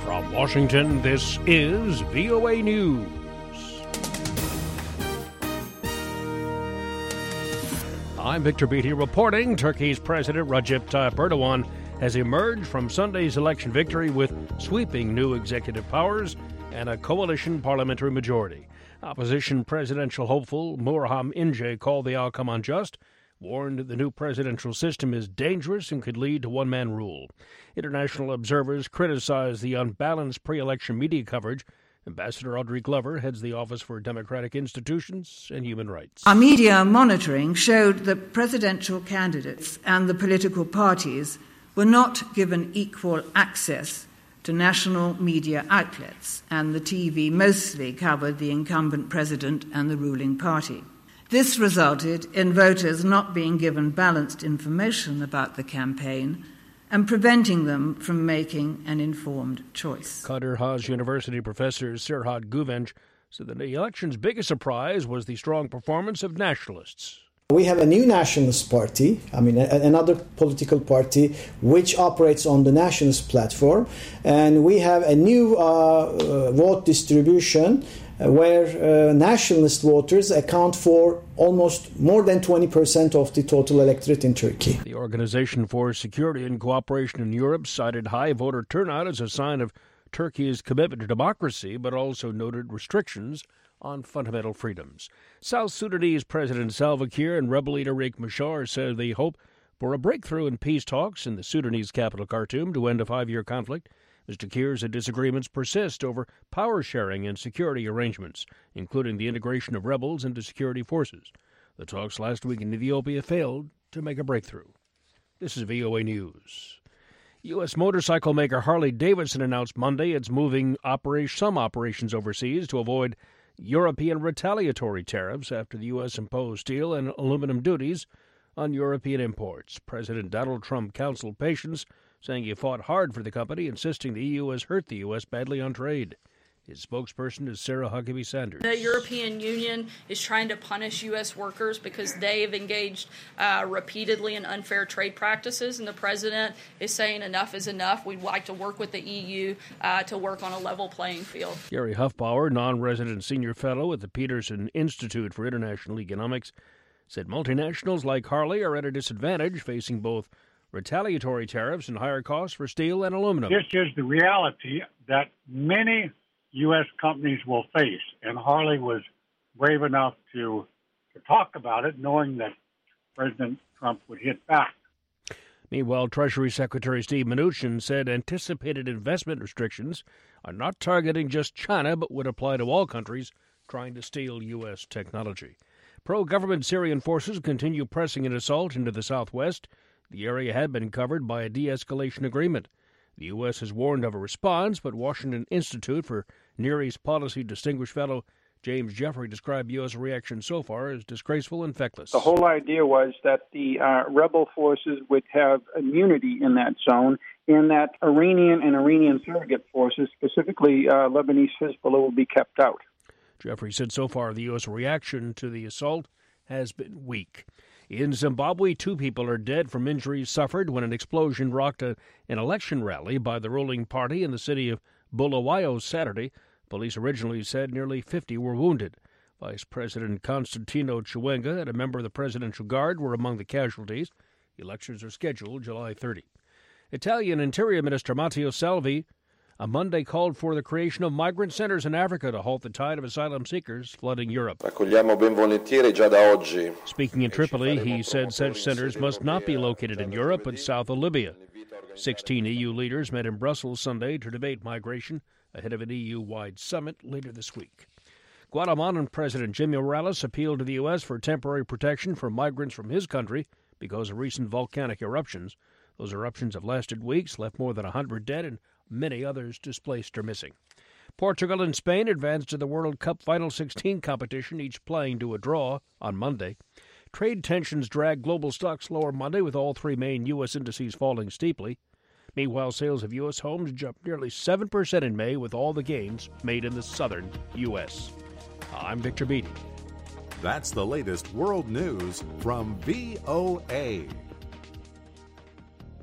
From Washington, this is VOA News. I'm Victor Beatty reporting Turkey's President Recep Tayyip Erdogan has emerged from Sunday's election victory with sweeping new executive powers and a coalition parliamentary majority. Opposition presidential hopeful Muharrem İnce called the outcome unjust, warned the new presidential system is dangerous and could lead to one-man rule. International observers criticize the unbalanced pre-election media coverage. Ambassador Audrey Glover heads the Office for Democratic Institutions and Human Rights. Our media monitoring showed that presidential candidates and the political parties were not given equal access to national media outlets, and the TV mostly covered the incumbent president and the ruling party. This resulted in voters not being given balanced information about the campaign and preventing them from making an informed choice. Kadir Has University professor Serhat Güvenç said that the election's biggest surprise was the strong performance of nationalists. We have a new nationalist party, another political party which operates on the nationalist platform, and we have a new vote distribution where nationalist voters account for almost more than 20% of the total electorate in Turkey. The Organization for Security and Cooperation in Europe cited high voter turnout as a sign of Turkey's commitment to democracy, but also noted restrictions on fundamental freedoms. South Sudanese President Salva Kiir and rebel leader Riek Machar said they hope for a breakthrough in peace talks in the Sudanese capital Khartoum to end a 5-year conflict. Mr. Kiir said disagreements persist over power sharing and security arrangements, including the integration of rebels into security forces. The talks last week in Ethiopia failed to make a breakthrough. This is VOA News. U.S. motorcycle maker Harley-Davidson announced Monday it's moving some operations overseas to avoid European retaliatory tariffs after the U.S. imposed steel and aluminum duties on European imports. President Donald Trump counseled patience, saying he fought hard for the company, insisting the EU has hurt the U.S. badly on trade. His spokesperson is Sarah Huckabee Sanders. The European Union is trying to punish U.S. workers because they have engaged repeatedly in unfair trade practices, and the president is saying enough is enough. We'd like to work with the EU to work on a level playing field. Gary Huffbauer, non-resident senior fellow at the Peterson Institute for International Economics, said multinationals like Harley are at a disadvantage, facing both retaliatory tariffs and higher costs for steel and aluminum. This is the reality that many U.S. companies will face, and Harley was brave enough to talk about it, knowing that President Trump would hit back. Meanwhile, Treasury Secretary Steve Mnuchin said anticipated investment restrictions are not targeting just China, but would apply to all countries trying to steal U.S. technology. Pro-government Syrian forces continue pressing an assault into the southwest. The area had been covered by a de-escalation agreement. The U.S. has warned of a response, but Washington Institute for Near East Policy distinguished fellow James Jeffrey described U.S. reaction so far as disgraceful and feckless. The whole idea was that the rebel forces would have immunity in that zone, and that Iranian and Iranian surrogate forces, specifically Lebanese Hezbollah, will be kept out. Jeffrey said so far the U.S. reaction to the assault has been weak. In Zimbabwe, 2 people are dead from injuries suffered when an explosion rocked an election rally by the ruling party in the city of Bulawayo Saturday. Police originally said nearly 50 were wounded. Vice President Constantino Chiwenga and a member of the Presidential Guard were among the casualties. Elections are scheduled July 30. Italian Interior Minister Matteo Salvi on Monday called for the creation of migrant centers in Africa to halt the tide of asylum seekers flooding Europe. Speaking in Tripoli, he said such centers must not be located in Europe but south of Libya. 16 EU leaders met in Brussels Sunday to debate migration ahead of an EU-wide summit later this week. Guatemalan President Jimmy Morales appealed to the U.S. for temporary protection for migrants from his country because of recent volcanic eruptions. Those eruptions have lasted weeks, left more than 100 dead, and many others displaced or missing. Portugal and Spain advanced to the World Cup Final 16 competition, each playing to a draw on Monday. Trade tensions dragged global stocks lower Monday, with all 3 main U.S. indices falling steeply. Meanwhile, sales of U.S. homes jumped nearly 7% in May, with all the gains made in the southern U.S. I'm Victor Beatty. That's the latest world news from VOA.